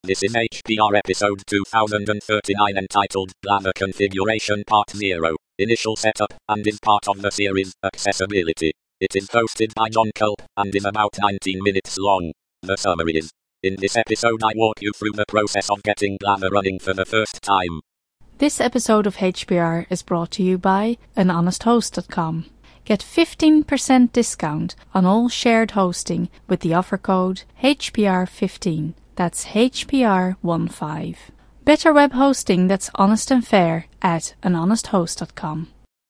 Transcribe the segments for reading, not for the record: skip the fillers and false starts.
This is HPR episode 2039 entitled Blather Configuration Part 0, Initial Setup, and is part of the series Accessibility. It is hosted by John Culp, and is about 19 minutes long. The summary is, in this episode I walk you through the process of getting Blather running for the first time. This episode of HPR is brought to you by anhonesthost.com. Get 15% discount on all shared hosting with the offer code HPR15. That's HPR15. Better web hosting that's honest and fair at anhonesthost.com.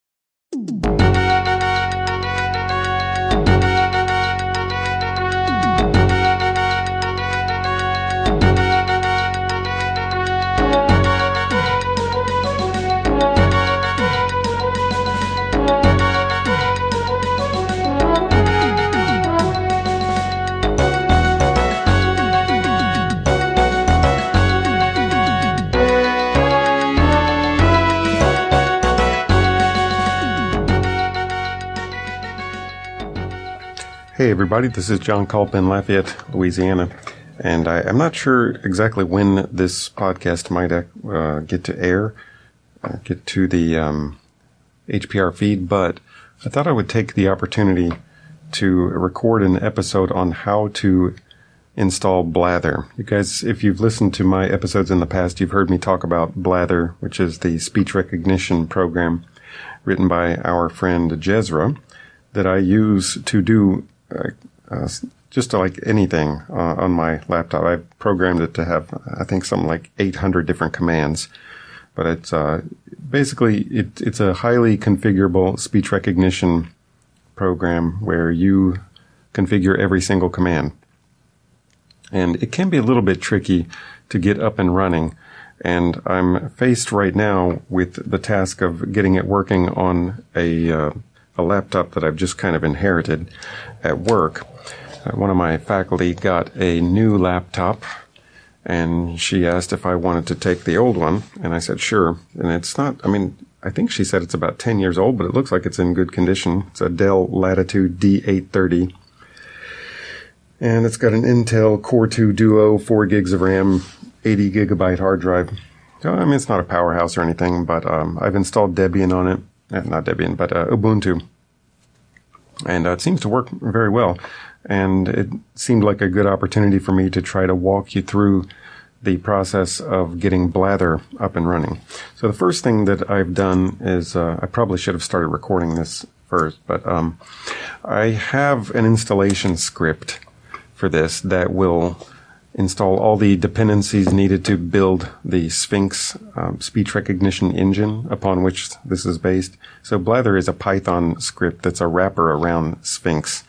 Hey everybody, this is John Culp in Lafayette, Louisiana, and I'm not sure exactly when this podcast might get to air, get to the HPR feed, but I thought I would take the opportunity to record an episode on how to install Blather. You guys, if you've listened to my episodes in the past, you've heard me talk about Blather, which is the speech recognition program written by our friend Jezra that I use to do just like anything on my laptop. I've programmed it to have, I think, something like 800 different commands. But it's basically it's a highly configurable speech recognition program where you configure every single command. And it can be a little bit tricky to get up and running. And I'm faced right now with the task of getting it working on a laptop that I've just kind of inherited at work. One of my faculty got a new laptop, and she asked if I wanted to take the old one, and I said sure. And it's not, I think she said it's about 10 years old, but it looks like it's in good condition. It's a Dell Latitude D830, and it's got an Intel Core 2 Duo, 4 gigs of RAM, 80 gigabyte hard drive. So, it's not a powerhouse or anything, but I've installed Debian on it. Not Debian, but Ubuntu. And it seems to work very well. And it seemed like a good opportunity for me to try to walk you through the process of getting Blather up and running. So the first thing that I've done is, I probably should have started recording this first, but I have an installation script for this that will install all the dependencies needed to build the Sphinx speech recognition engine upon which this is based. So Blather is a Python script that's a wrapper around Sphinx.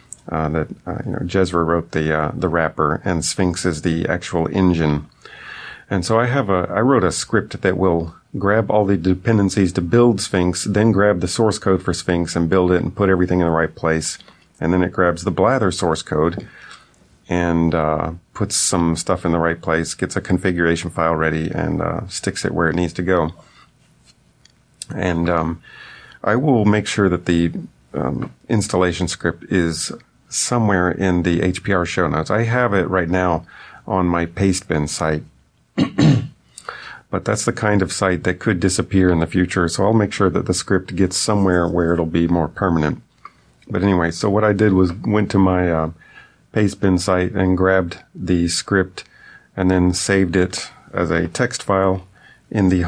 Jezra wrote the wrapper, and Sphinx is the actual engine. And so I wrote a script that will grab all the dependencies to build Sphinx, then grab the source code for Sphinx and build it and put everything in the right place. And then it grabs the Blather source code and puts some stuff in the right place, gets a configuration file ready, and sticks it where it needs to go. And I will make sure that the installation script is somewhere in the HPR show notes. I have it right now on my Pastebin site, but that's the kind of site that could disappear in the future, so I'll make sure that the script gets somewhere where it'll be more permanent. But anyway, so what I did was went to my Pastebin site and grabbed the script and then saved it as a text file in the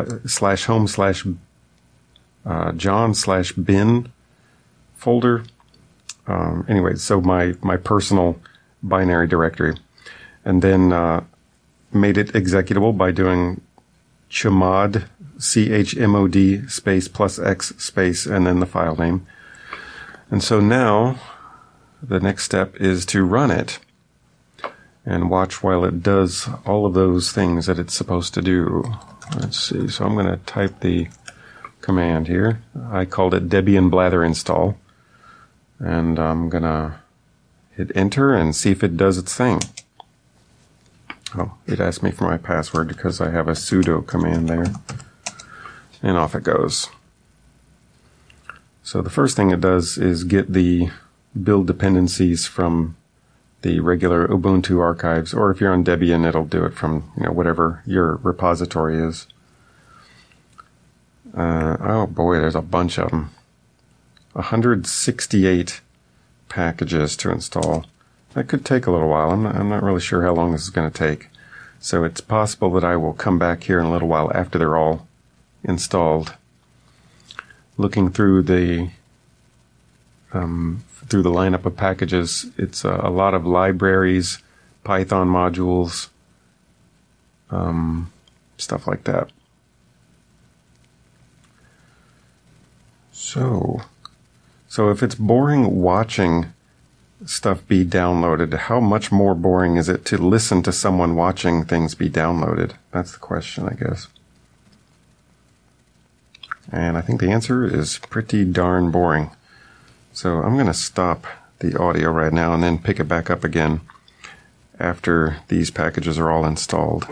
home/John/bin folder. Anyway, so my personal binary directory, and then made it executable by doing chmod, chmod space +x space and then the file name. And so now the next step is to run it and watch while it does all of those things that it's supposed to do. Let's see. So I'm going to type the command here. I called it Debian Blather install. And I'm going to hit enter and see if it does its thing. Oh, it asked me for my password because I have a sudo command there. And off it goes. So the first thing it does is get the build dependencies from the regular Ubuntu archives, or if you're on Debian, it'll do it from whatever your repository is. Oh boy, there's a bunch of them. 168 packages to install. That could take a little while. I'm not really sure how long this is going to take. So it's possible that I will come back here in a little while after they're all installed, looking through the lineup of packages. It's a lot of libraries, Python modules, stuff like that. So if it's boring watching stuff be downloaded, how much more boring is it to listen to someone watching things be downloaded? That's the question, I guess. And I think the answer is pretty darn boring. So I'm going to stop the audio right now and then pick it back up again after these packages are all installed.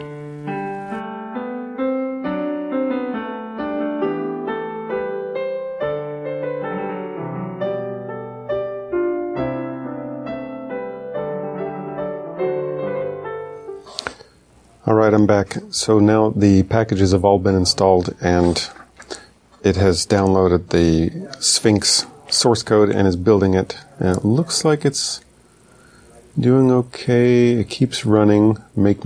All right, I'm back. So now the packages have all been installed, and it has downloaded the Sphinx source code and is building it. And it looks like it's doing okay. It keeps running. Make.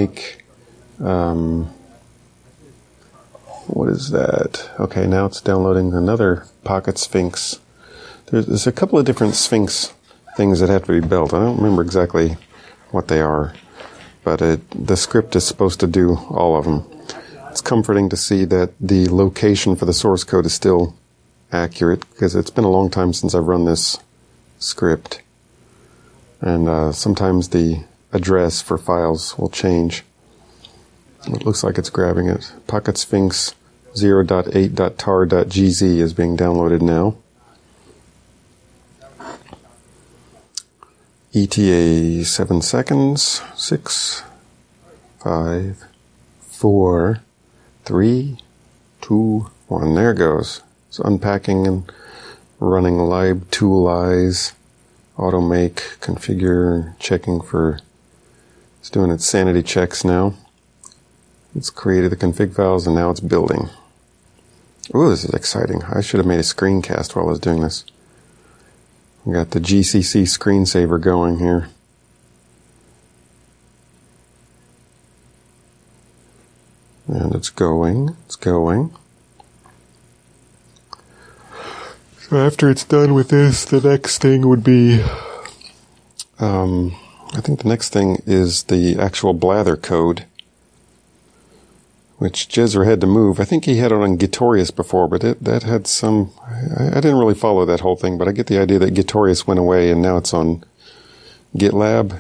What is that? Okay, now it's downloading another Pocket Sphinx. There's a couple of different Sphinx things that have to be built. I don't remember exactly what they are, but the script is supposed to do all of them. It's comforting to see that the location for the source code is still accurate, because it's been a long time since I've run this script. And sometimes the address for files will change. It looks like it's grabbing it. Pocket Sphinx 0.8.tar.gz is being downloaded now. ETA 7 seconds. 6, 5, 4, 3, 2, 1. There it goes. It's unpacking and running libtoolize, automake, configure, checking for... It's doing its sanity checks now. It's created the config files and now it's building. Ooh, this is exciting. I should have made a screencast while I was doing this. We got the GCC screensaver going here. And it's going. So after it's done with this, the next thing would be, I think the next thing is the actual Blather code, which Jezra had to move. I think he had it on Gitorious before, but that had some... I didn't really follow that whole thing, but I get the idea that Gitorious went away and now it's on GitLab.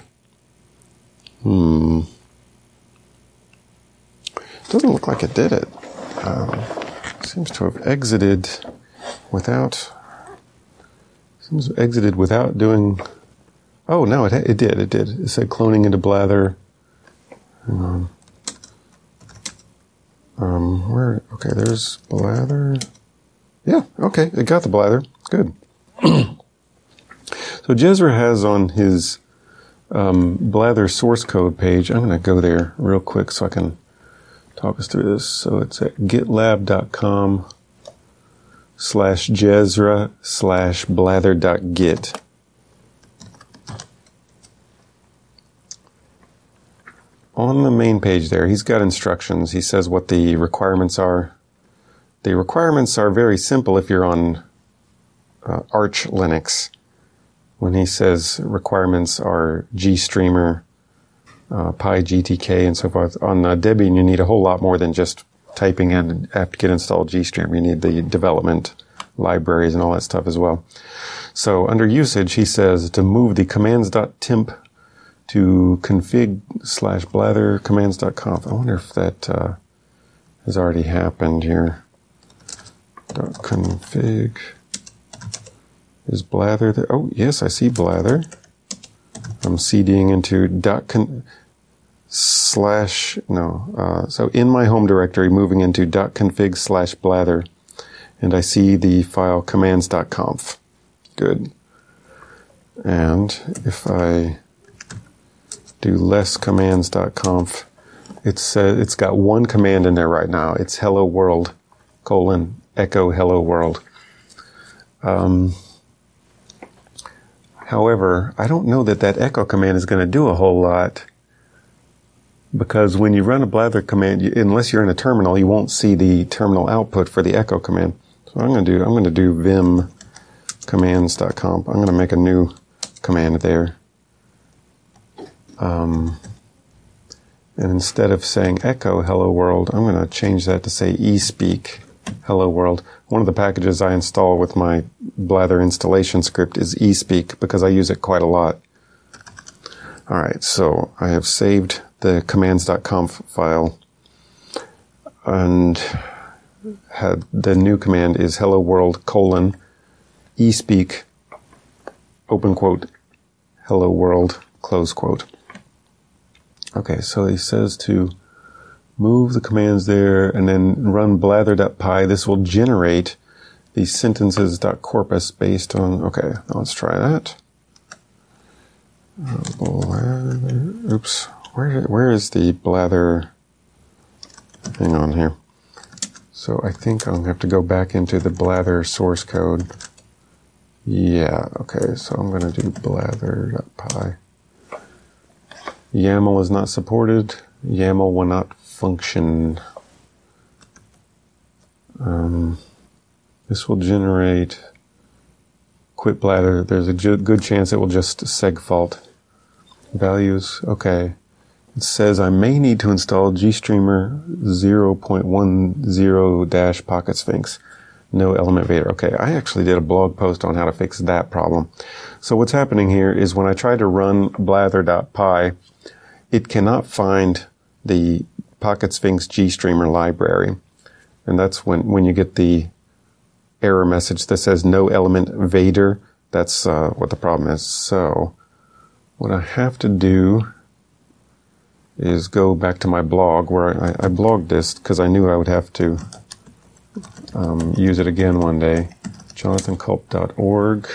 Doesn't look like it did it. Seems to have exited without... doing... Oh, no, it did. It said cloning into Blather. Hang on. Okay, there's Blather. Yeah, okay, it got the Blather. Good. So Jezra has on his Blather source code page, I'm going to go there real quick so I can talk us through this. So it's at gitlab.com/Jezra/blather.git. On the main page there, he's got instructions. He says what the requirements are. The requirements are very simple if you're on Arch Linux. When he says requirements are GStreamer, PyGTK, and so forth. On Debian, you need a whole lot more than just typing in apt-get install GStreamer. You need the development libraries and all that stuff as well. So under usage, he says to move the commands.temp to config/blather commands.conf. I wonder if that has already happened here. .config. Is Blather there? Oh, yes, I see Blather. I'm cding into so in my home directory, moving into .config/blather, and I see the file commands.conf. Good. And if I do lesscommands.conf. It's got one command in there right now. It's hello world, echo hello world. However, I don't know that echo command is going to do a whole lot, because when you run a blather command, unless you're in a terminal, you won't see the terminal output for the echo command. So I'm going to do vim commands.conf. I'm going to make a new command there. And instead of saying echo hello world, I'm going to change that to say espeak hello world. One of the packages I install with my blather installation script is espeak, because I use it quite a lot. All right, so I have saved the commands.conf file, and the new command is hello world espeak open quote hello world close quote. Okay, so he says to move the commands there and then run blather.py. This will generate the sentences.corpus based on, okay, now let's try that. Oops, where is the blather? Hang on here. So I think I'll have to go back into the blather source code. Yeah, okay, so I'm going to do blather.py. YAML is not supported. YAML will not function. This will generate quit blather. There's a good chance it will just segfault. Values, okay. It says I may need to install GStreamer 0.10-Pocket Sphinx. No element vader. Okay, I actually did a blog post on how to fix that problem. So what's happening here is when I try to run blather.py, it cannot find the Pocket Sphinx GStreamer library. And that's when you get the error message that says no element vader. That's what the problem is. So what I have to do is go back to my blog where I blogged this because I knew I would have to use it again one day. jonathanculp.org.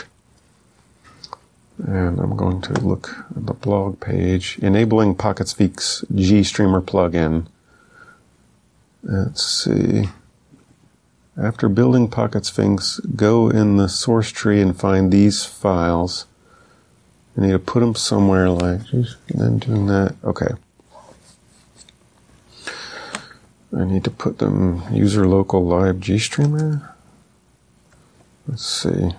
And I'm going to look at the blog page. Enabling Pocket Sphinx GStreamer plugin. Let's see. After building Pocket Sphinx, go in the source tree and find these files. I need to put them somewhere like, and then doing that. Okay. I need to put them user local live GStreamer. Let's see.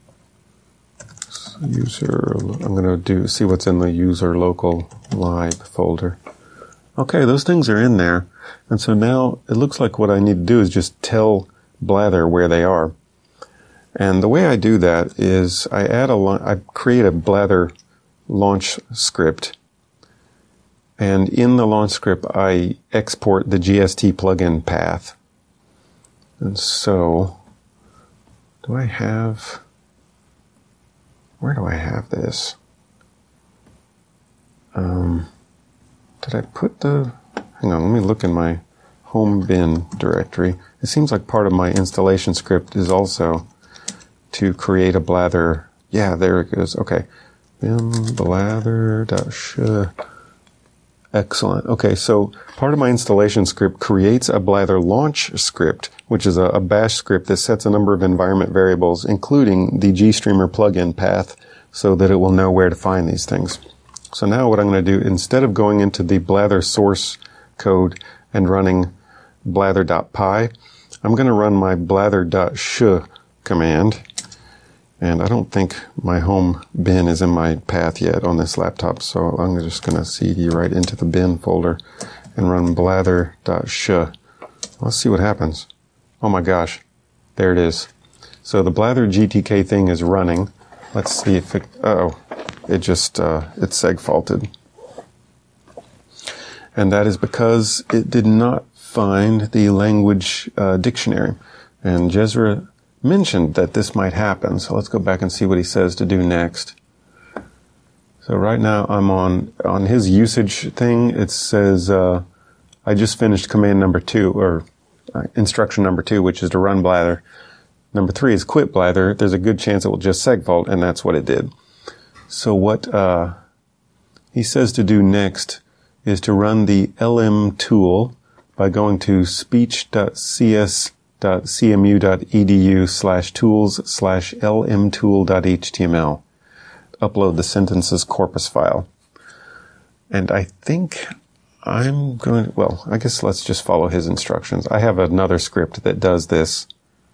I'm going to see what's in the user local live folder. Okay, those things are in there. And so now it looks like what I need to do is just tell Blather where they are. And the way I do that is I create a Blather launch script. And in the launch script, I export the GST plugin path. And so, where do I have this? Did I put hang on, let me look in my home bin directory. It seems like part of my installation script is also to create a Blather. Yeah, there it goes. Okay. Vim blather.sh. Excellent. Okay, so part of my installation script creates a Blather launch script, which is a bash script that sets a number of environment variables, including the GStreamer plugin path, so that it will know where to find these things. So now what I'm going to do, instead of going into the Blather source code and running blather.py, I'm going to run my blather.sh command. And I don't think my home bin is in my path yet on this laptop, so I'm just going to cd right into the bin folder and run blather.sh. Let's see what happens. Oh my gosh, there it is. So the Blather GTK thing is running. Let's see if it segfaulted. And that is because it did not find the language dictionary. And Jezra mentioned that this might happen, so let's go back and see what he says to do next. So right now I'm on his usage thing. It says I just finished command number 2, or instruction number 2, which is to run Blather. Number 3 is quit Blather. There's a good chance it will just segfault, and that's what it did. So what he says to do next is to run the LM tool by going to speech.cs.cmu.edu/tools/lmtool.html. Upload the sentences corpus file. And I think I'm going to, well, I guess let's just follow his instructions. I have another script that does this.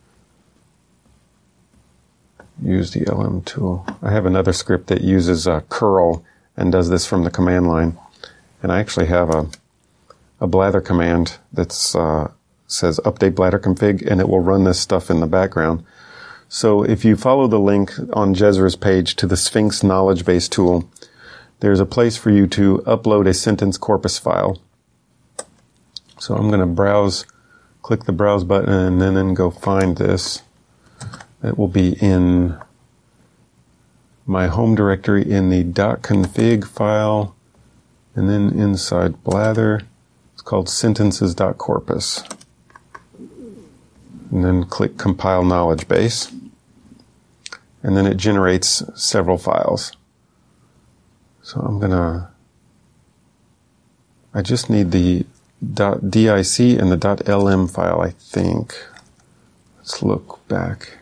Use the LM tool. I have another script that uses curl and does this from the command line. And I actually have a blather command that says update blather config, and it will run this stuff in the background. So if you follow the link on Jezra's page to the Sphinx knowledge base tool, there's a place for you to upload a sentence corpus file. So I'm going to browse, click the browse button, and then go find this. It will be in my home directory in the .config file, and then inside blather, it's called sentences.corpus. And then click compile knowledge base. And then it generates several files. So I just need the .dic and the .lm file, I think. Let's look back.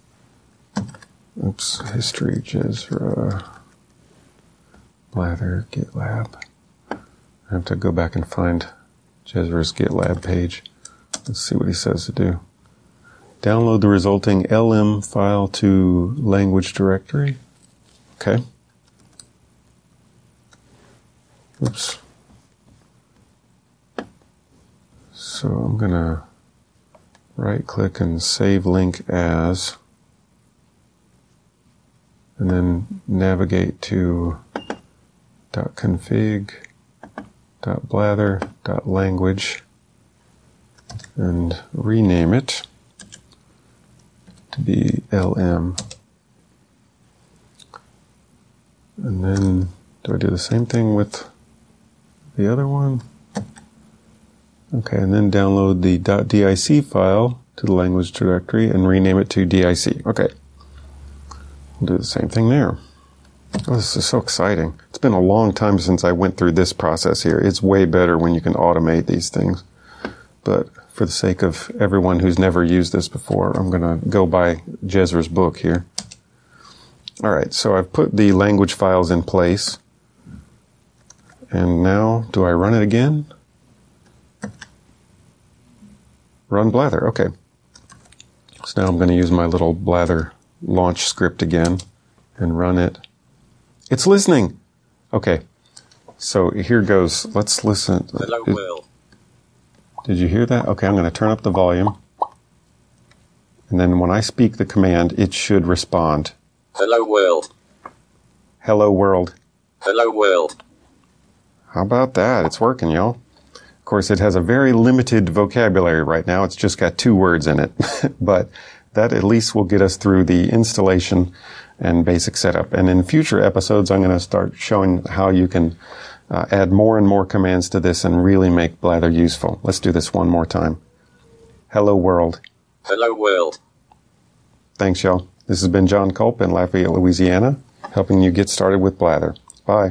Oops, history, Jezra, blather, GitLab. I have to go back and find Jezra's GitLab page. Let's see what he says to do. Download the resulting LM file to language directory. Okay. Oops. So I'm going to right-click and save link as, and then navigate to .config, .blather, .language, and rename it to be LM. And then, do I do the same thing with the other one? Okay, and then download the .dic file to the language directory and rename it to DIC. Okay. We'll do the same thing there. Oh, this is so exciting. It's been a long time since I went through this process here. It's way better when you can automate these things. But for the sake of everyone who's never used this before, I'm going to go by Jezra's book here. All right, so I've put the language files in place. And now, do I run it again? Run blather, okay. So now I'm going to use my little blather launch script again and run it. It's listening! Okay, so here goes. Let's listen. Hello, Will. Did you hear that? Okay, I'm going to turn up the volume. And then when I speak the command, it should respond. Hello, world. Hello, world. Hello, world. How about that? It's working, y'all. Of course, it has a very limited vocabulary right now. It's just got 2 words in it. But that at least will get us through the installation and basic setup. And in future episodes, I'm going to start showing how you can add more and more commands to this and really make Blather useful. Let's do this one more time. Hello, world. Hello, world. Thanks, y'all. This has been John Culp in Lafayette, Louisiana, helping you get started with Blather. Bye.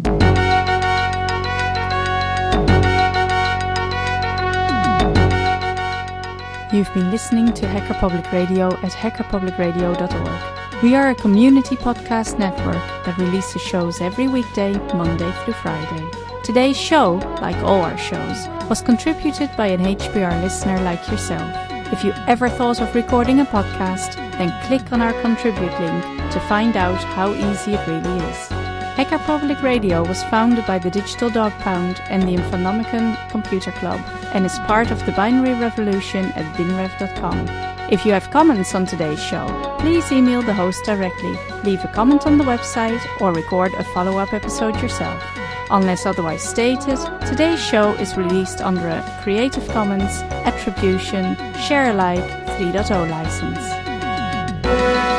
You've been listening to Hacker Public Radio at hackerpublicradio.org. We are a community podcast network that releases shows every weekday, Monday through Friday. Today's show, like all our shows, was contributed by an HPR listener like yourself. If you ever thought of recording a podcast, then click on our contribute link to find out how easy it really is. Hacker Public Radio was founded by the Digital Dog Pound and the Infonomicon Computer Club and is part of the binary revolution at binrev.com. If you have comments on today's show, please email the host directly, leave a comment on the website, or record a follow-up episode yourself. Unless otherwise stated, today's show is released under a Creative Commons Attribution Share Alike 3.0 license.